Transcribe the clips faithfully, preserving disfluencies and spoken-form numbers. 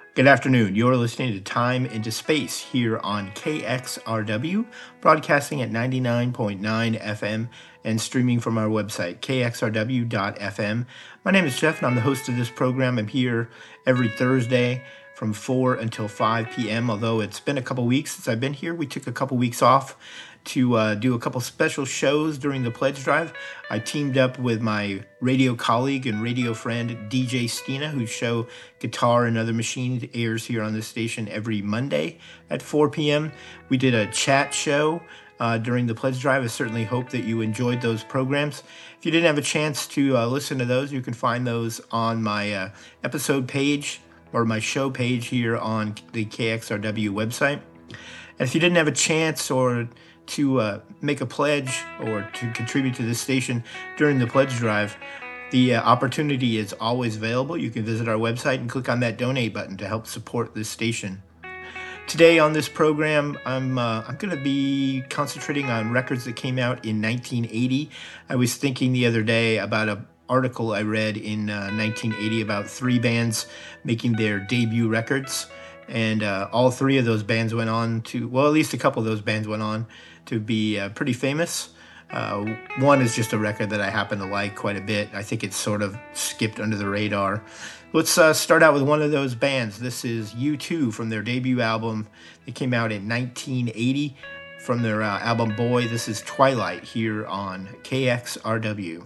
Good afternoon. You're listening to Time into Space here on K X R W, broadcasting at ninety-nine point nine F M and streaming from our website, k x r w dot f m. My name is Jeff, and I'm the host of this program. I'm here every Thursday from four until five p.m., although it's been a couple weeks since I've been here. We took a couple weeks off to uh, do a couple special shows during the pledge drive. I teamed up with my radio colleague and radio friend D J Stina, whose show Guitar and Other Machines airs here on this station every Monday at four p.m. We did a chat show uh, during the pledge drive. I certainly hope that you enjoyed those programs. If you didn't have a chance to uh, listen to those, you can find those on my uh, episode page or my show page here on the K X R W website. And if you didn't have a chance or to uh, make a pledge or to contribute to this station during the pledge drive, the uh, opportunity is always available. You can visit our website and click on that donate button to help support this station. Today on this program, I'm uh, I'm going to be concentrating on records that came out in nineteen eighty. I was thinking the other day about an article I read in uh, nineteen eighty about three bands making their debut records. And uh, all three of those bands went on to, well, at least a couple of those bands went on to be uh, pretty famous. Uh, one is just a record that I happen to like quite a bit. I think it's sort of skipped under the radar. Let's uh, start out with one of those bands. This is U two from their debut album. It came out in nineteen eighty from their uh, album Boy. This is Twilight here on K X R W.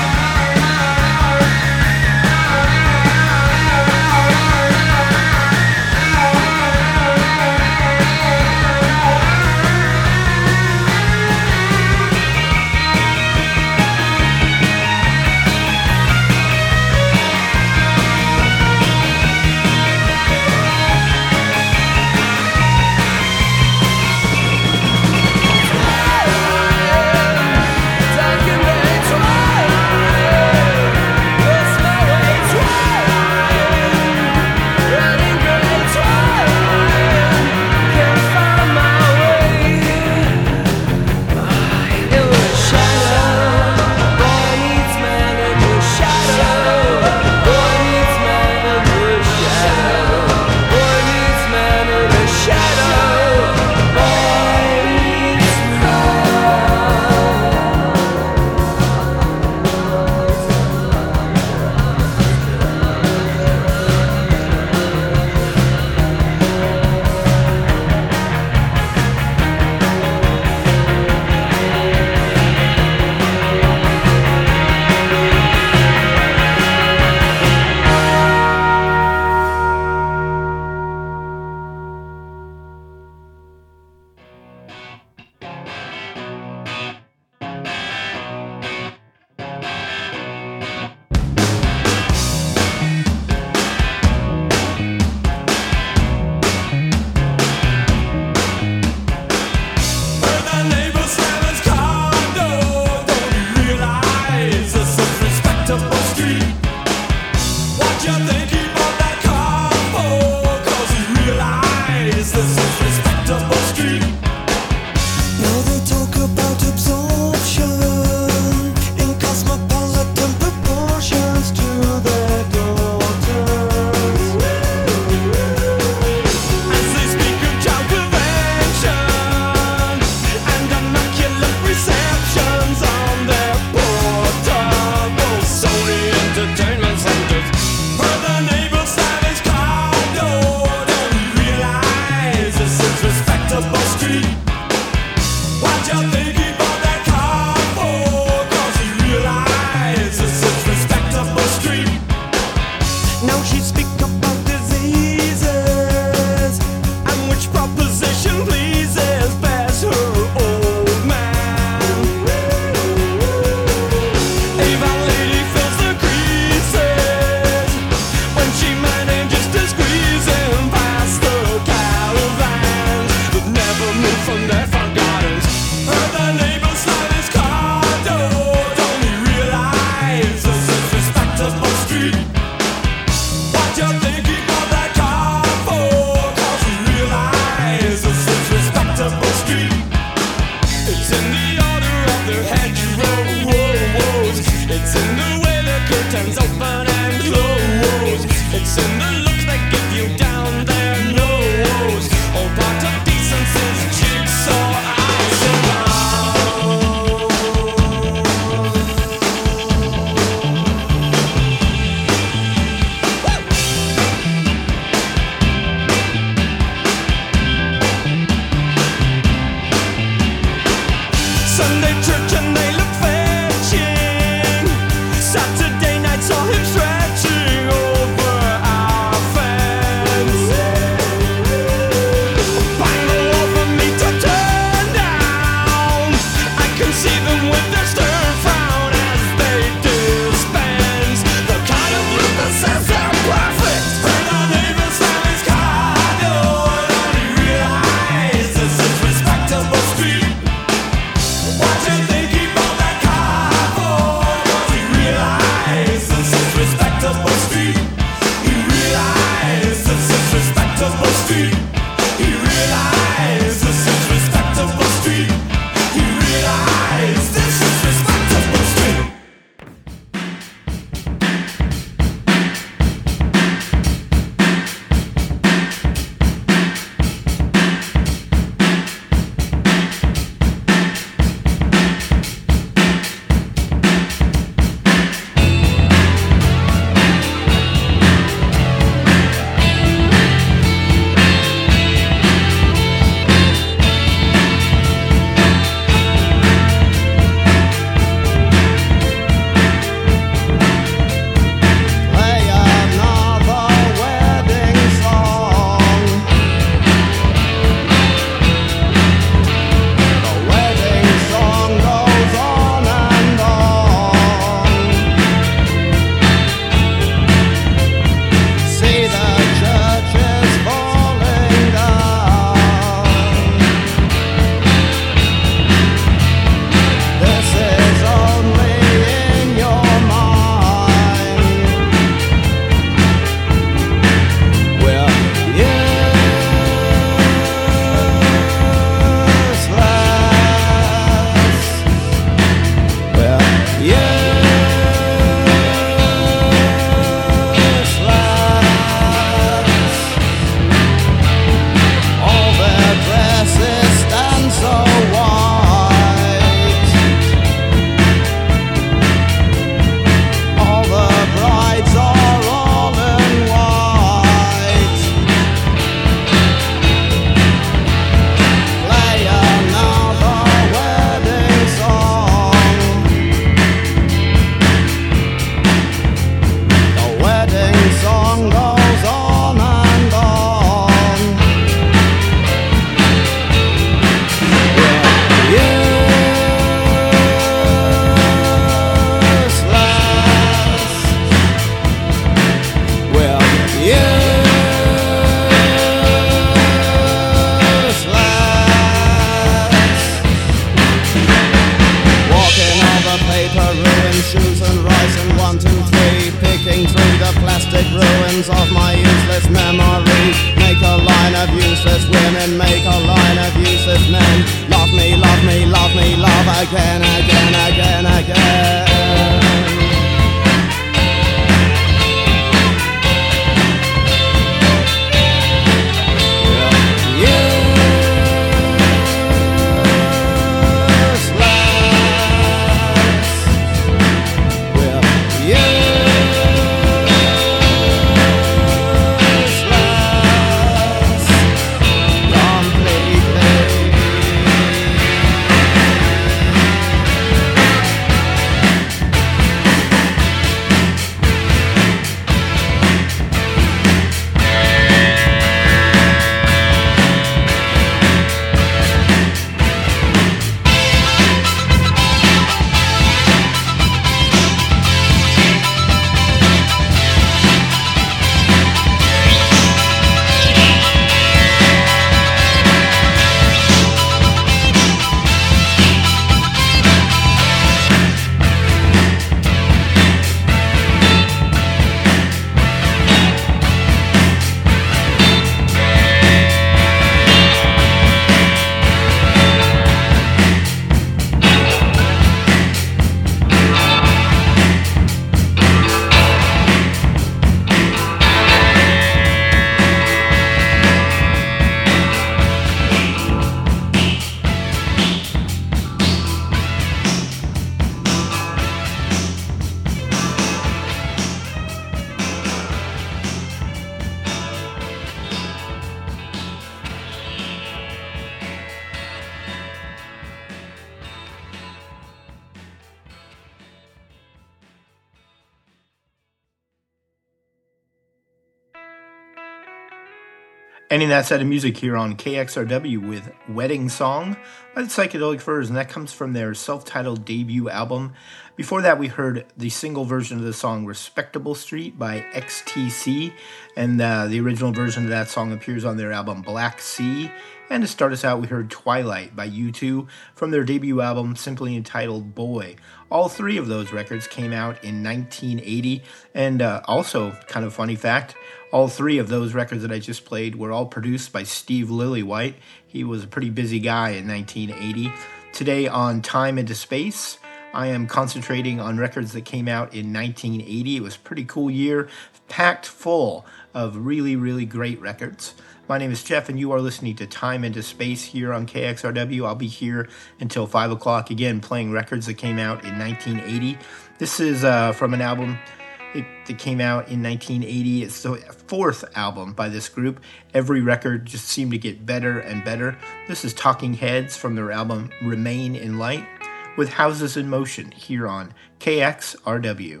Ending that set of music here on K X R W with Wedding Song by the Psychedelic Furs, and that comes from their self-titled debut album. Before that, we heard the single version of the song Respectable Street by X T C, and uh, the original version of that song appears on their album Black Sea. And to start us out, we heard Twilight by U two from their debut album simply entitled Boy. All three of those records came out in nineteen eighty, and uh, also, kind of funny fact, all three of those records that I just played were all produced by Steve Lillywhite. He was a pretty busy guy in nineteen eighty. Today on Time into Space, I am concentrating on records that came out in nineteen eighty. It was a pretty cool year, packed full of really, really great records. My name is Jeff, and you are listening to Time into Space here on K X R W. I'll be here until five o'clock, again, playing records that came out in nineteen eighty. This is uh, from an album It, that came out in nineteen eighty. It's the fourth album by this group. Every record just seemed to get better and better. This is Talking Heads from their album Remain in Light with Houses in Motion here on K X R W.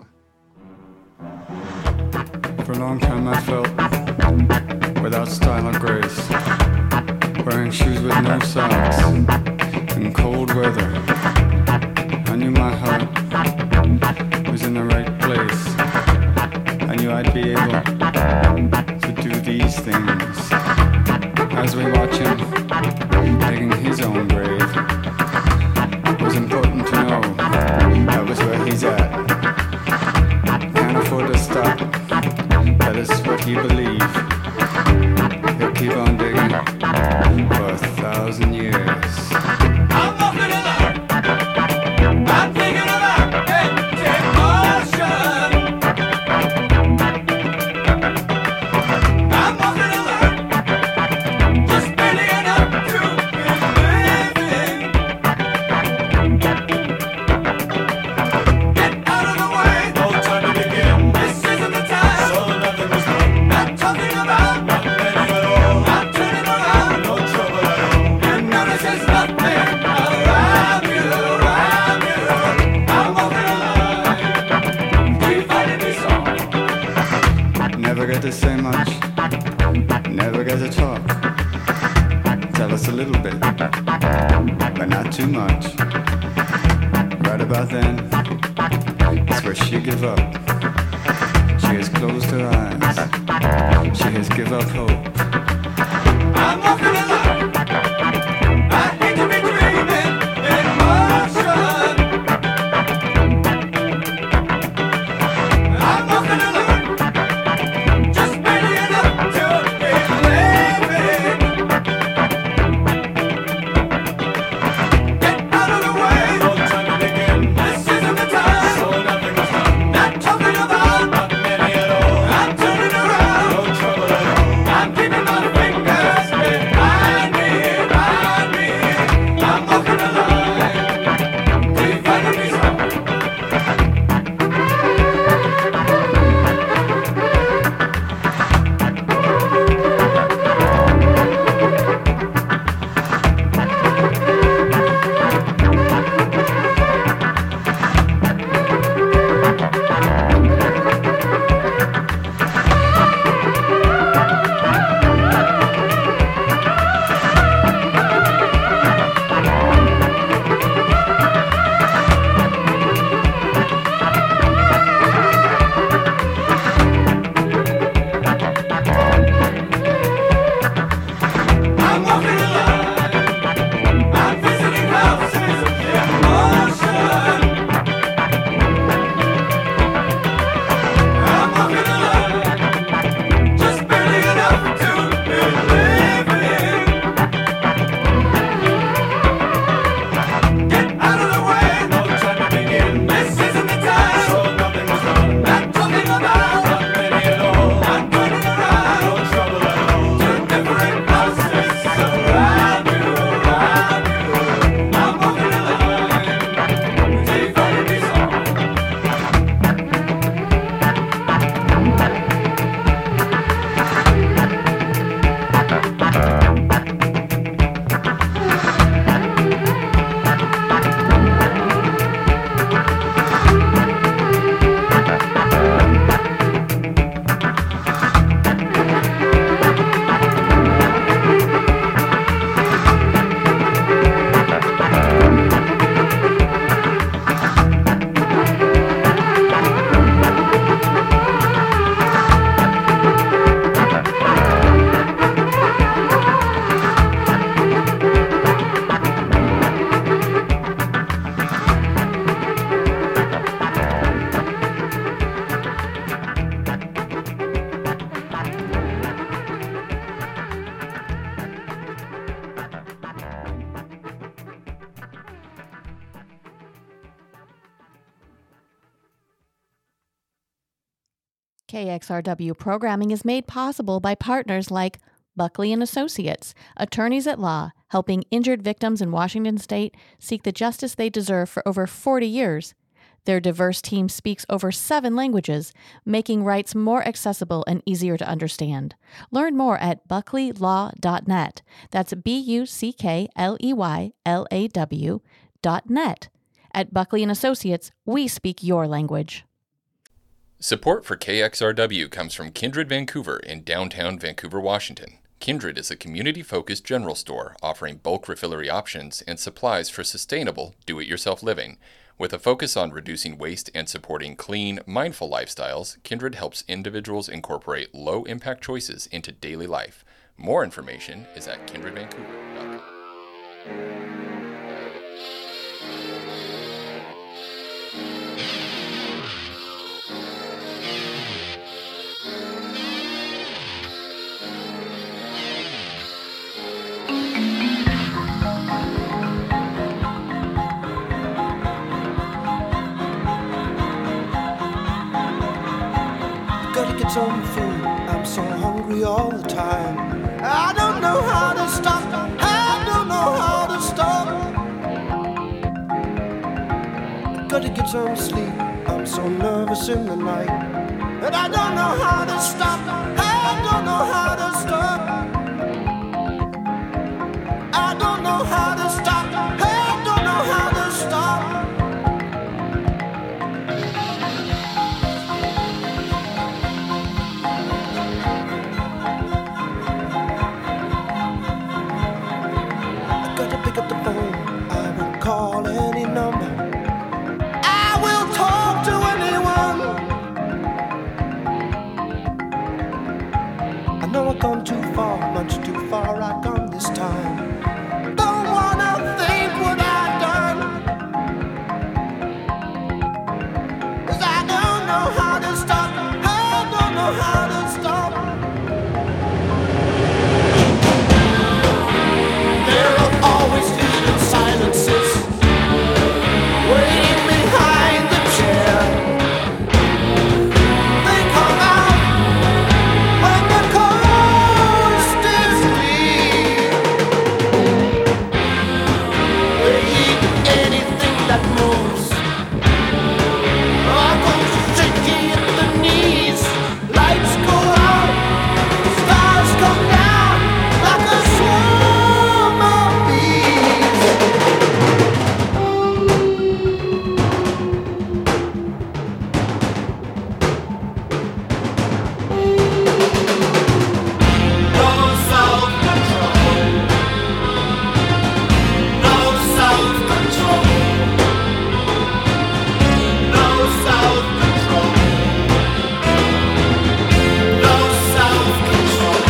For a long time I felt without style or grace, wearing shoes with no socks in cold weather. I knew my heart was in the right place. I knew I'd be able to do these things. As we watch him digging his own grave, it was important to know that was where he's at. Can't afford to stop, that is what he believed. He'll keep on digging for a thousand years. I'm walking along, I'm thinking about empty motion. I'm walking along, just barely enough to be living. Get out of the way, no time to begin. This isn't the time, so nothing is done. Not talking about nothing at all. Not turning around, no trouble at all. You notice there's nothing around you, around you. I'm walking along, keep finding me song. Never get to say much, never get to talk. Tell us a little bit, but not too much. Right about then, it's where she give up. She has closed her eyes, she has give up hope. I'm walking along, I hate to be dreaming in motion. I'm walking along, just barely enough to be living. Get out of the way, no time to begin. This isn't the time, so nothing was done. Not talking about not many at all. I'm turning around, no trouble at all. I'm keeping my fingers behind me, behind me. I'm walking along, keep finding me song. K X R W programming is made possible by partners like Buckley and Associates, attorneys at law, helping injured victims in Washington state seek the justice they deserve for over forty years. Their diverse team speaks over seven languages, making rights more accessible and easier to understand. Learn more at buckley law dot net. That's B U C K L E Y L A W dot net. At Buckley and Associates, we speak your language. Support for K X R W comes from Kindred Vancouver in downtown Vancouver, Washington. Kindred is a community-focused general store offering bulk refillery options and supplies for sustainable, do-it-yourself living. With a focus on reducing waste and supporting clean, mindful lifestyles, Kindred helps individuals incorporate low-impact choices into daily life. More information is at kindred vancouver dot com. Gotta get some food, I'm so hungry all the time. I don't know how to stop, I don't know how to stop. Gotta get some sleep, I'm so nervous in the night. And I don't know how to stop, I don't know how to stop. I don't know how to stop, I don't know how to stop. Pick up the phone, I will call any number. I will talk to anyone. I know I've gone too far, much too far I've gone this time. Don't wanna think what I've done, 'cause I don't know how to stop, I don't know how to stop. There are always hidden silences waiting behind the chair. They come out when the coast is clear. They eat anything that moves. I go shaky at the knees. Lights go out, stars come down like a swarm of bees. No self-control. No self-control. No self-control. No self-control.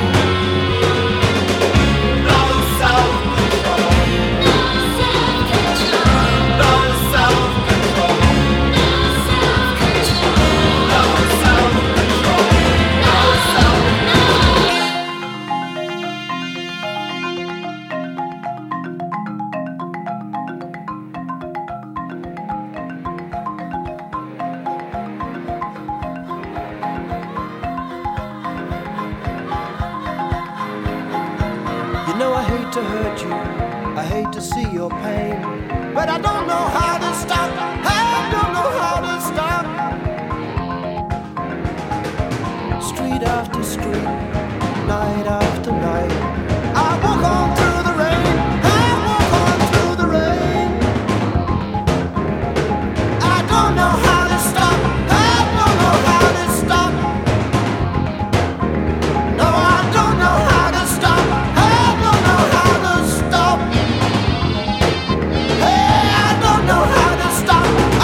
No self-control. No self-control. No self-control. No self-control. No You know I hate to hurt you, I hate to see your pain, but I don't know how to stop, I don't know how to stop. Street after street, night after night, I walk on through the rain, I walk on through the rain. I don't know how to stop, I don't know how to stop. No, I don't know how to stop, I don't know how to stop. Hey, I don't know how to stop,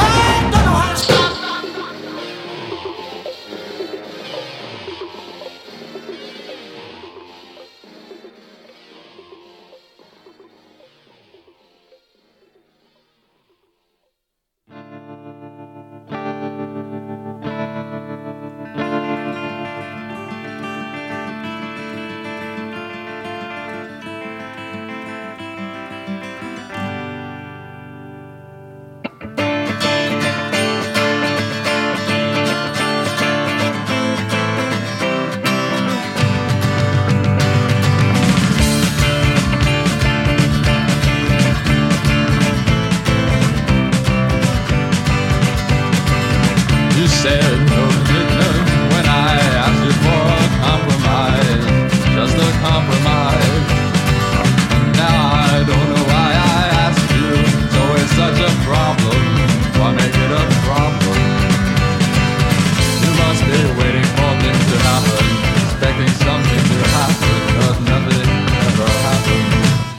said no commitment when I asked you for a compromise, just a compromise. Now I don't know why I asked you, so it's such a problem. Why make it a problem? You must be waiting for things to happen, expecting something to happen, but nothing ever happened.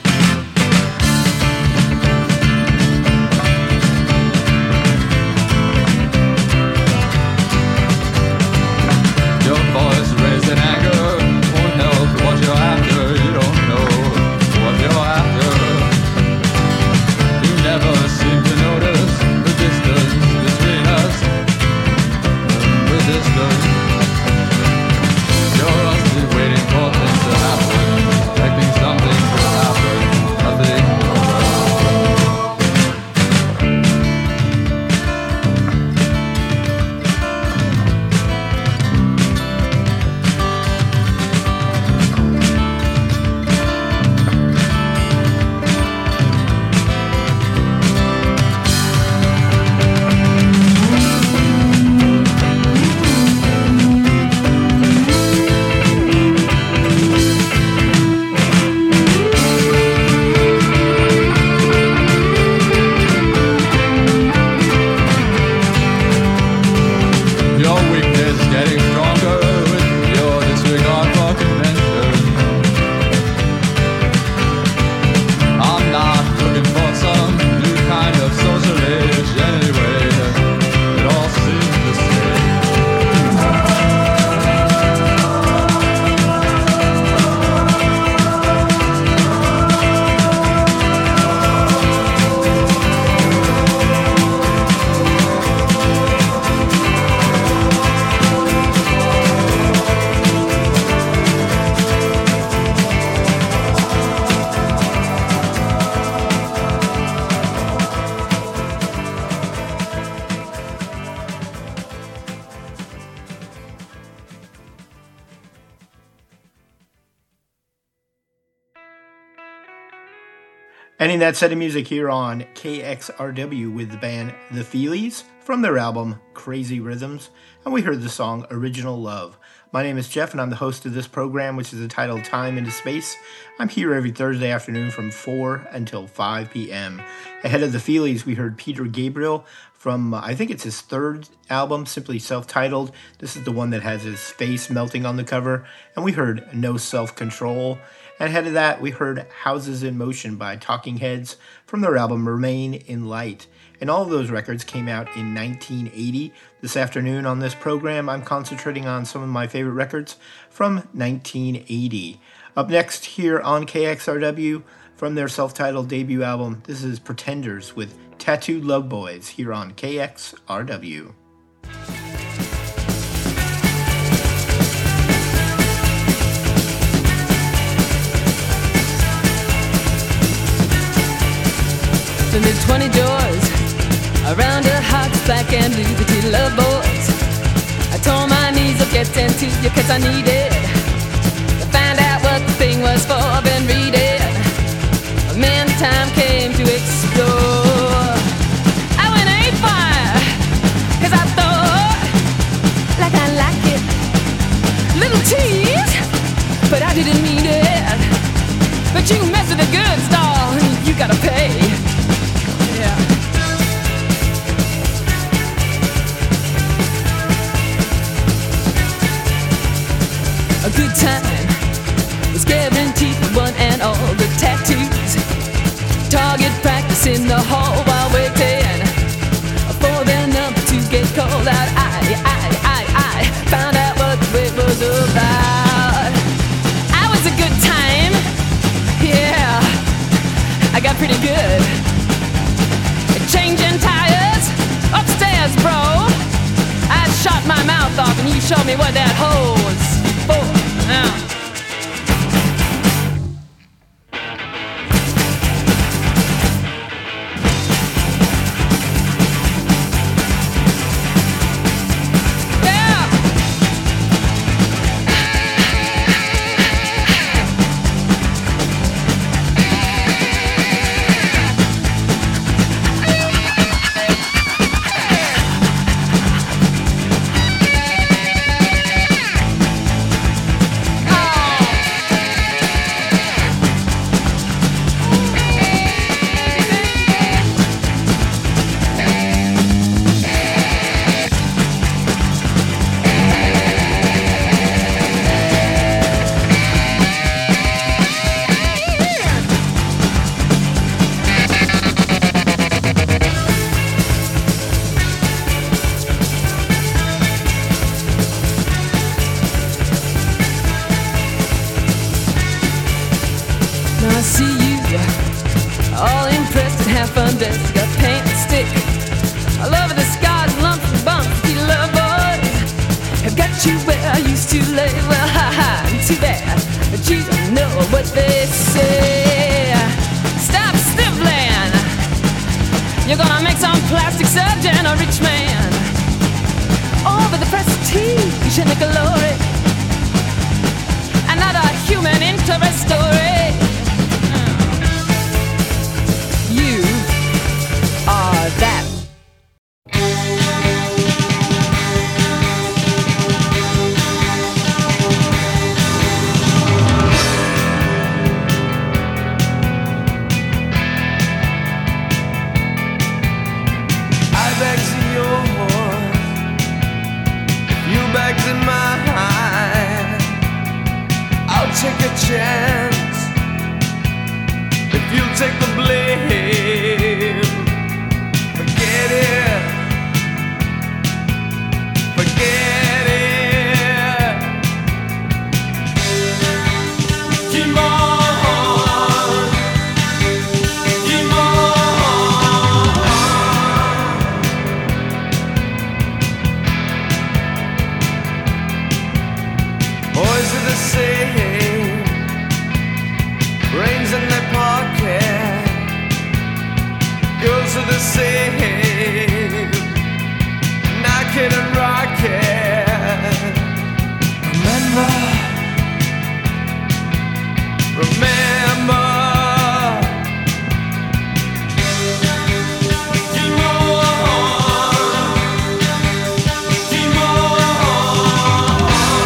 Your voice raised in anger won't help what you're after. You don't know what you're after. You never seem to notice the distance between us. The distance. You're only waiting for things to happen, expecting something to happen. Nothing ever happened. Your weakness getting stronger with your disregard for convention. I'm not looking for some new kind of social age anyway. It all seems the same. Ending that set of music here on K X R W with the band The Feelies from their album Crazy Rhythms, and we heard the song Original Love. My name is Jeff, and I'm the host of this program, which is entitled Time into Space. I'm here every Thursday afternoon from four until five p.m. Ahead of The Feelies, we heard Peter Gabriel from, uh, I think it's his third album, simply self-titled. This is the one that has his face melting on the cover. And we heard No Self-Control. And ahead of that, we heard Houses in Motion by Talking Heads from their album Remain in Light. And all of those records came out in nineteen eighty. This afternoon on this program, I'm concentrating on some of my favorite records from nineteen eighty. Up next here on K X R W, from their self-titled debut album, this is Pretenders with Tattooed Love Boys here on K X R W. The mid twenty doors around her heart's black and blue, the two love boys. I tore my knees up getting to you cause I needed to find out what the thing was for. I've been reading, and then the time came to explore. I went ain't fire cause I thought like I like it. Little tease, but I didn't mean it. But you mess with the good doll, you gotta pay. Yeah. A I see you, all impressed and half undressed. You got paint and stick. I love the scars, lumps and bumps. You love boys have got you where I used to lay. Well, ha ha, too bad, but you don't know what they say. Stop sniffling. You're gonna make some plastic surgeon a rich man. Over the prestige and the glory. Another human interest story. You are that. I bags in your horse, you bags in my hand. I'll take a chance if you take the blame. Forget it, forget it. Keep on, keep on. Boys are the same, brains in their pocket. Girls are the same, knocking and rocking. Remember, remember. Keep on, keep on.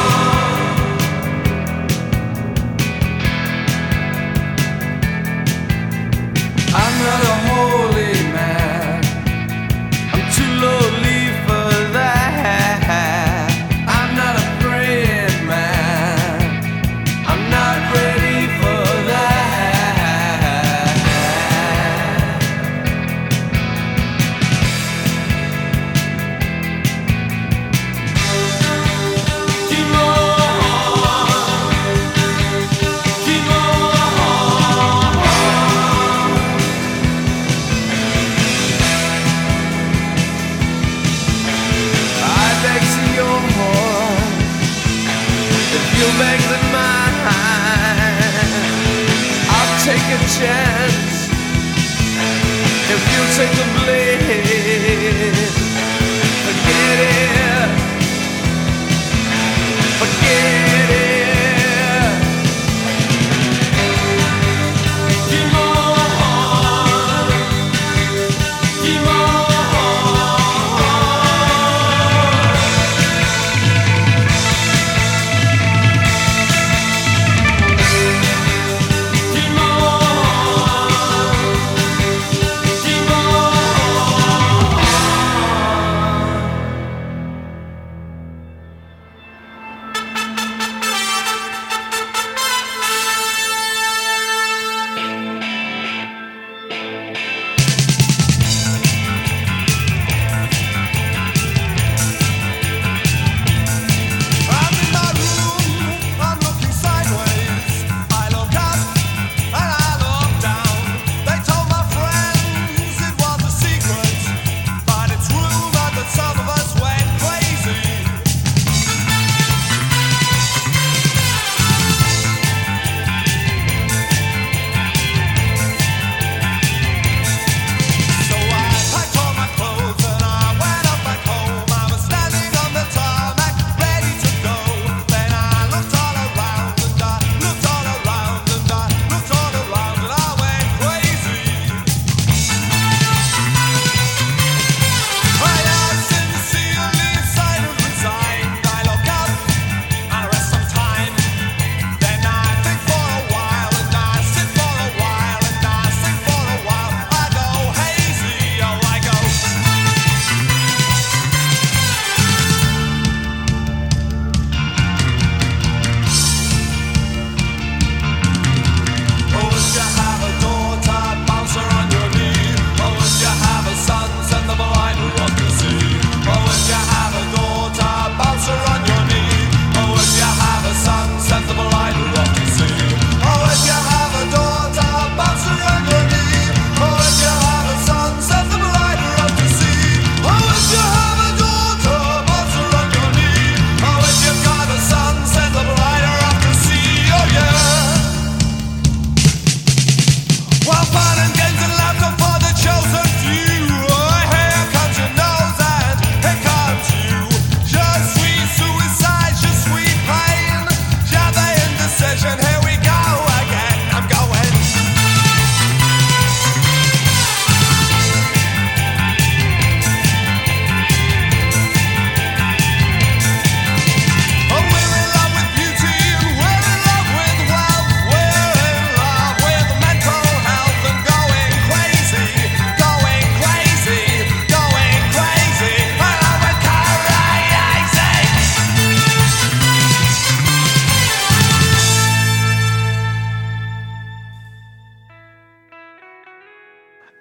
I'm not a holy man, I'm too lowly for that. I'm not a praying man, I'm not ready for that. Keep on, keep on. I bags in your horn, if you bags in mine, I'll take a chance if you take the blame. Forget it, forget it. Keep on, keep on. Keep on, keep on.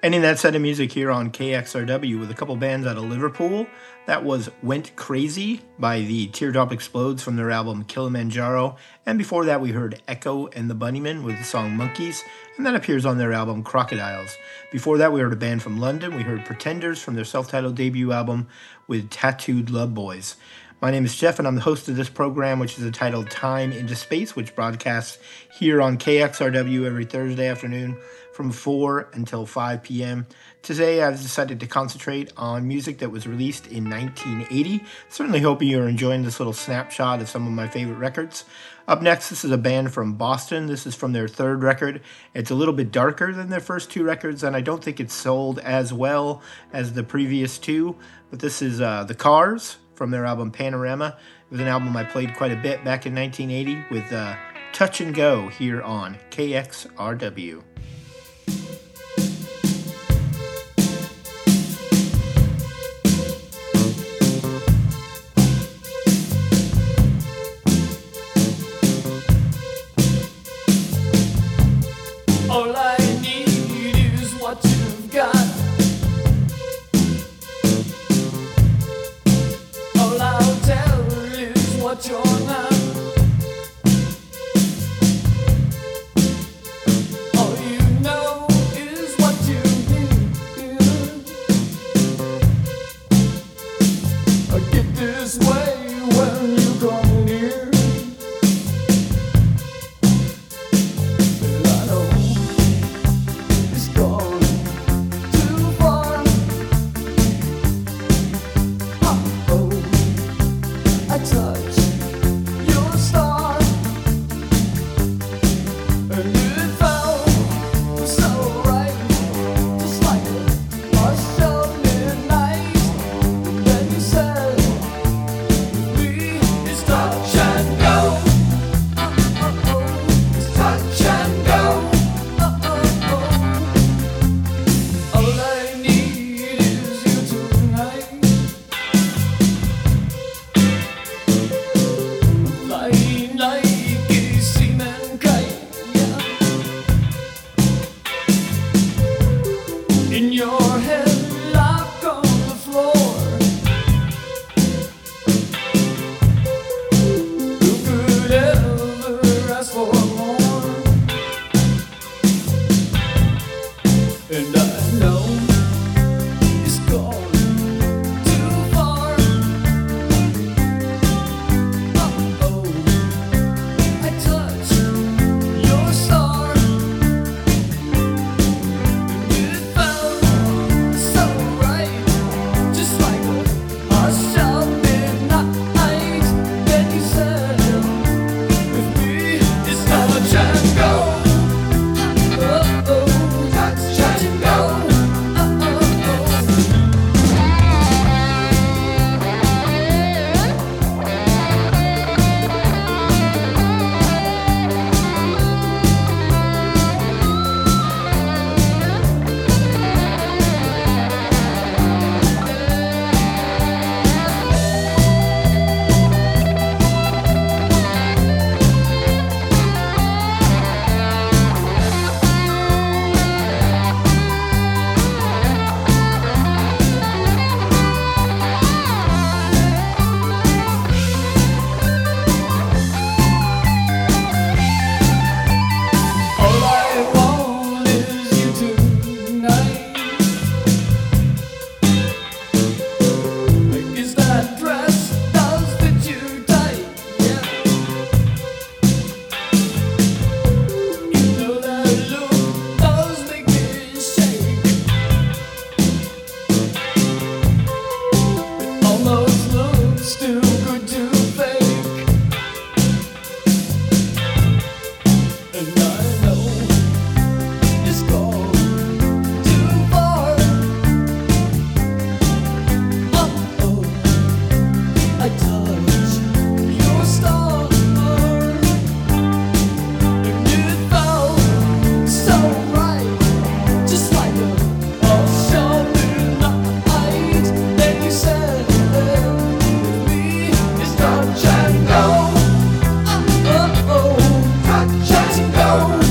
Ending that set of music here on K X R W with a couple bands out of Liverpool. That was Went Crazy by the Teardrop Explodes from their album Kilimanjaro. And before that we heard Echo and the Bunnymen with the song Monkeys, and that appears on their album Crocodiles. Before that we heard a band from London. We heard Pretenders from their self-titled debut album with Tattooed Love Boys. My name is Jeff, and I'm the host of this program, which is entitled Time into Space, which broadcasts here on K X R W every Thursday afternoon from four until five p.m. Today, I've decided to concentrate on music that was released in nineteen eighty. Certainly hoping you're enjoying this little snapshot of some of my favorite records. Up next, this is a band from Boston. This is from their third record. It's a little bit darker than their first two records, and I don't think it's sold as well as the previous two. But this is uh, The Cars from their album Panorama. It was an album I played quite a bit back in nineteen eighty with uh, Touch and Go here on K X R W. All I need is what you've got. All I'll tell is what you're not. All you know is what you need. I get this way when you come near. Touch and go.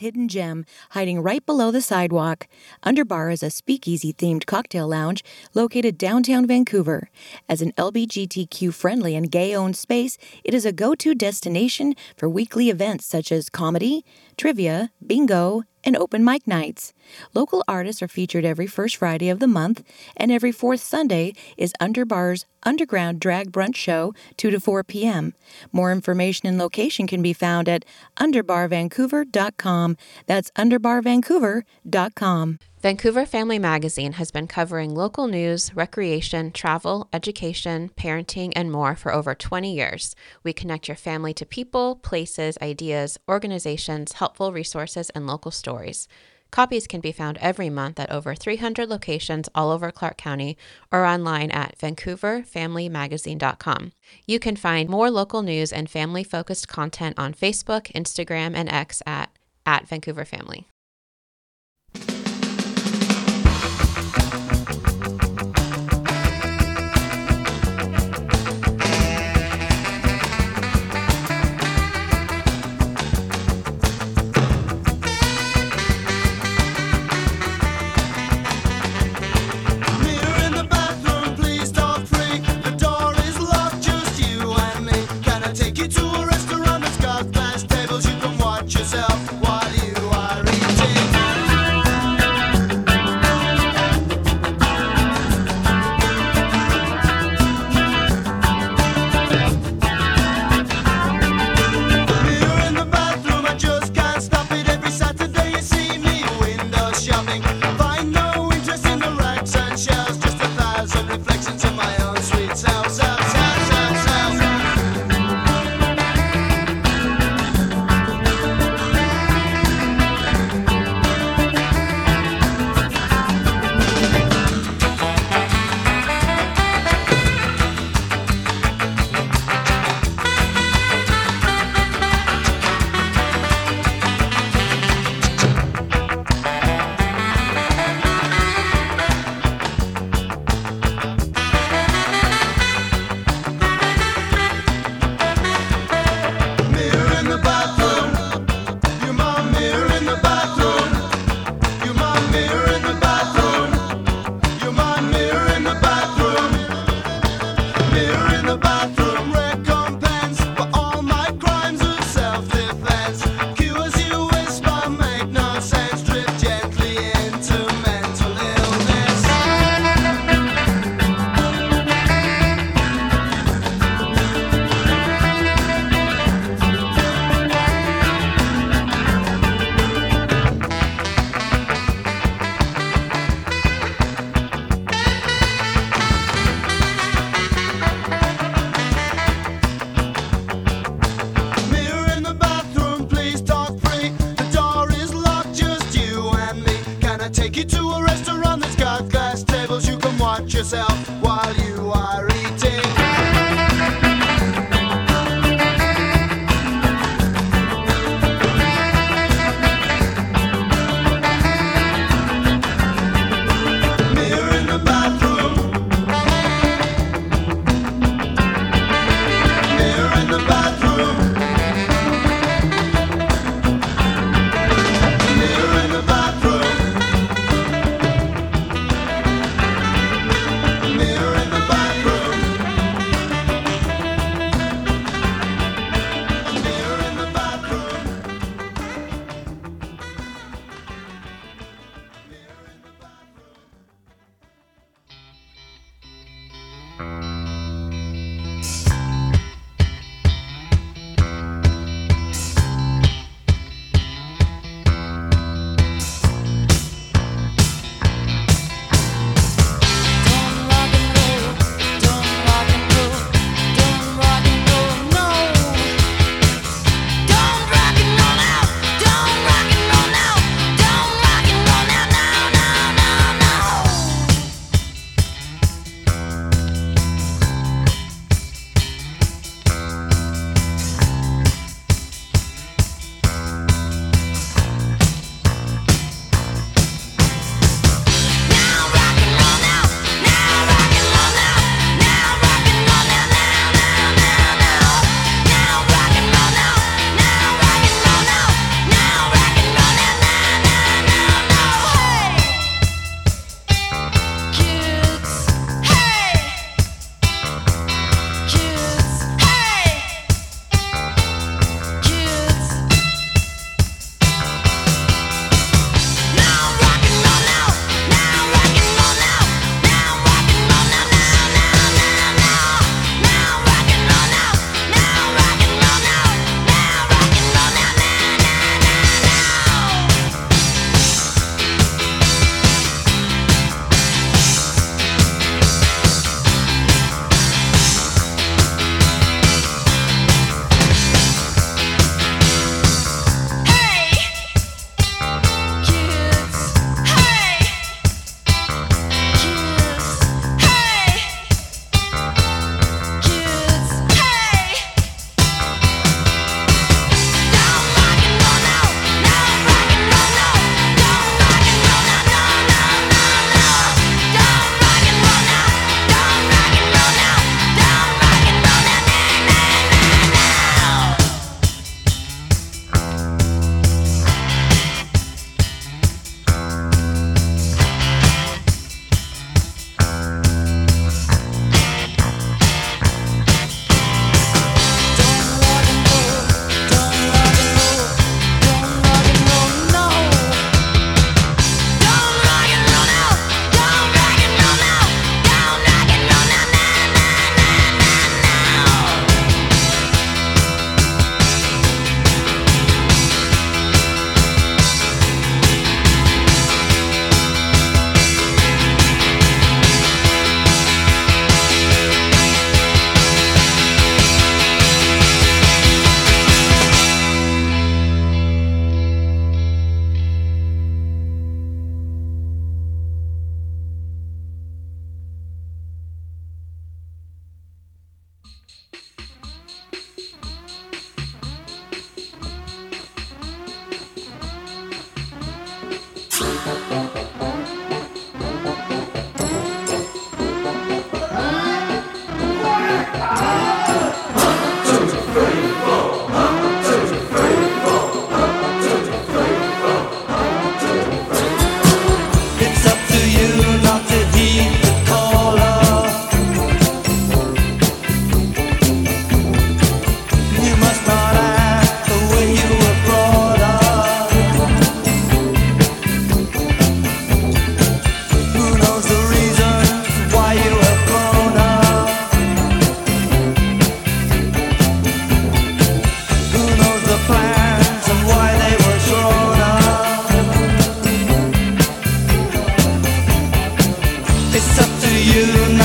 hidden gem hiding right below the sidewalk. Underbar is a speakeasy-themed cocktail lounge located downtown Vancouver. As an L G B T Q-friendly and gay-owned space, it is a go-to destination for weekly events such as comedy, trivia, bingo, and open mic nights. Local artists are featured every first Friday of the month, and every fourth Sunday is Underbar's Underground Drag Brunch Show, two to four p.m. More information and location can be found at underbar vancouver dot com. That's underbar vancouver dot com. Vancouver Family Magazine has been covering local news, recreation, travel, education, parenting, and more for over twenty years. We connect your family to people, places, ideas, organizations, helpful resources, and local stories. Copies can be found every month at over three hundred locations all over Clark County or online at vancouver family magazine dot com. You can find more local news and family-focused content on Facebook, Instagram, and X at, at Vancouver Family.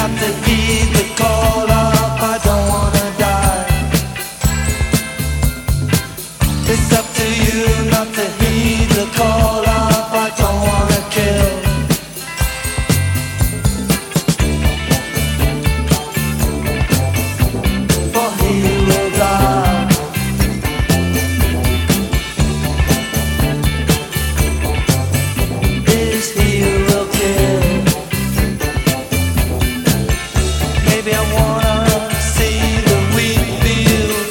not to heed the call of I don't wanna die. It's up to you not to heed the call of I don't wanna kill. For he will die. Is he who will kill? Maybe I wanna see the wheat field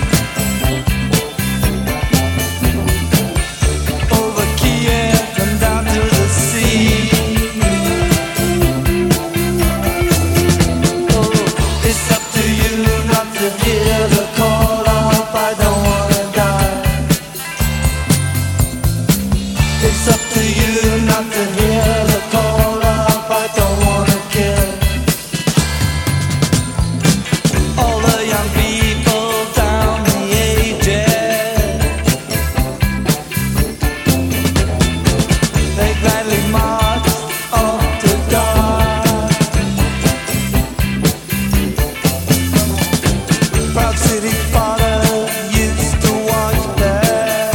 over Kiev and down to the sea. Oh, it's up to you not to hear the call of I don't wanna die. It's up to you not to hear the call of I don't wanna kill. All the young people down the ages, they gladly march off to die. Proud city father used to watch there.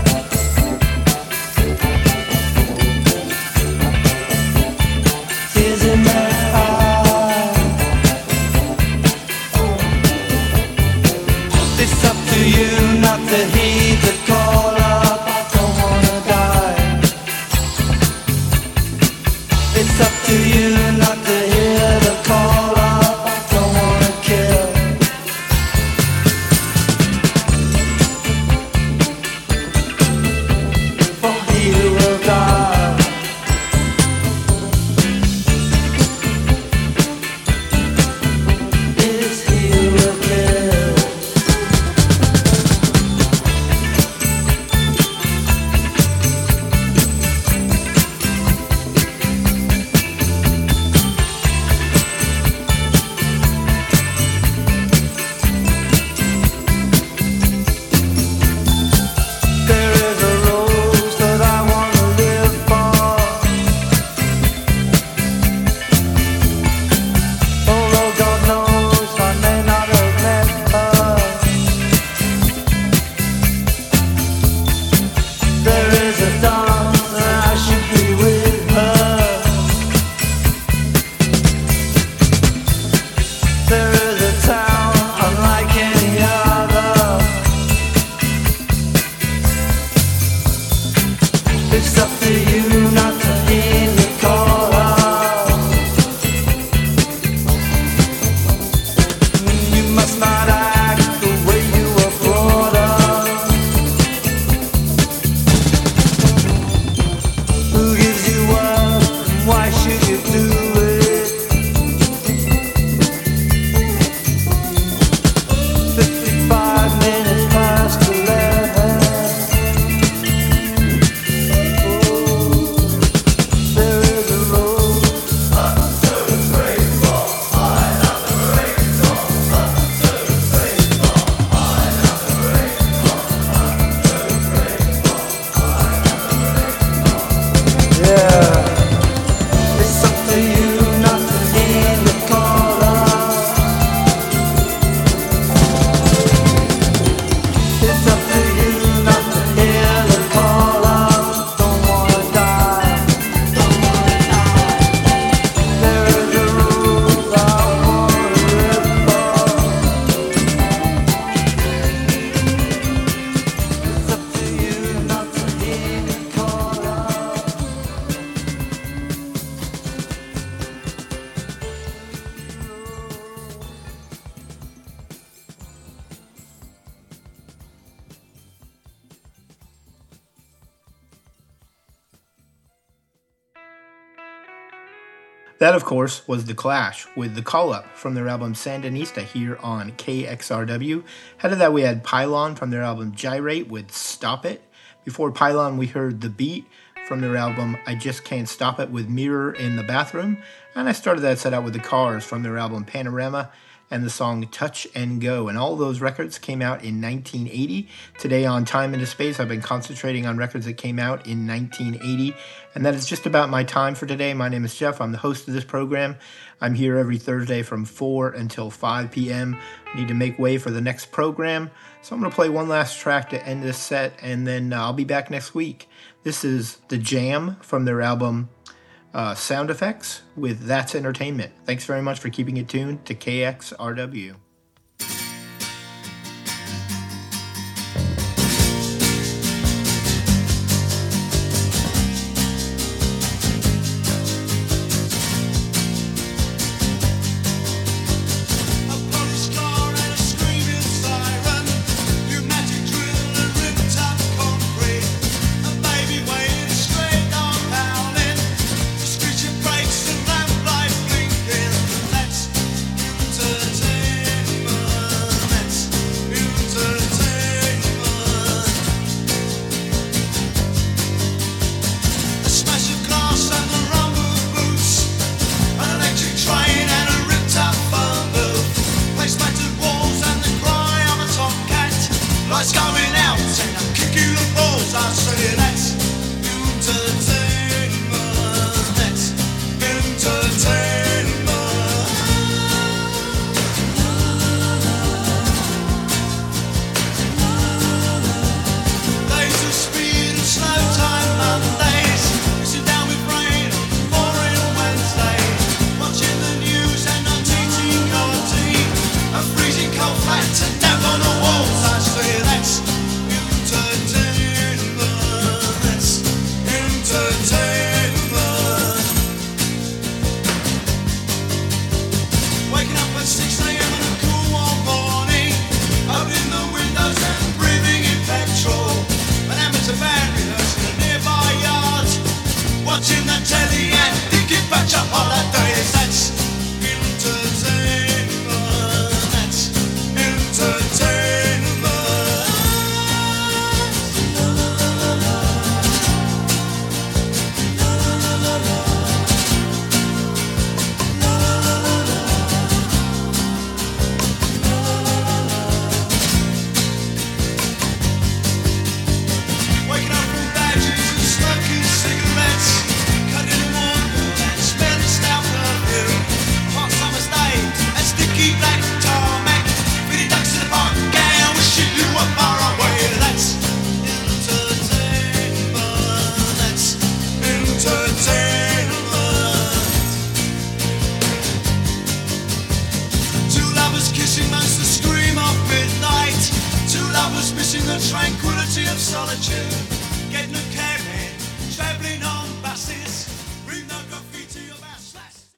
Tears in their eyes. It's up to you not to heed the call of I don't wanna die. It's up to you not to hear the call of I don't wanna kill. For he will die. Is he who will kill? There is a rose that I wanna live for. Although God knows I may not have met her. There is a dance and I should be with her. There is a town unlike any other. It's up to you not to heed the call of. You must not act the way you were brought up. Who gives you up and why should you do it? Fifty-five minutes past eleven. There is a road. Yeah, it's up to you not to heed the call of. It's up to you not to hear the call of. Don't wanna die. There is a rose I wanna live for. It's up to you not to hear the call of. That, of course, was The Clash with The Call Up from their album Sandinista here on K X R W. Ahead of that, we had Pylon from their album Gyrate with Stop It. Before Pylon, we heard The Beat from their album I Just Can't Stop It with Mirror in the Bathroom. And I started that set out with The Cars from their album Panorama. and the song Touch and Go. And all those records came out in nineteen eighty. Today on Time into Space, I've been concentrating on records that came out in nineteen eighty. And that is just about my time for today. My name is Jeff. I'm the host of this program. I'm here every Thursday from four until five p.m. I need to make way for the next program. So I'm going to play one last track to end this set, and then uh, I'll be back next week. This is The Jam from their album uh, Sound Effects with That's Entertainment. Thanks very much for keeping it tuned to K X R W. Missing the tranquility of solitude.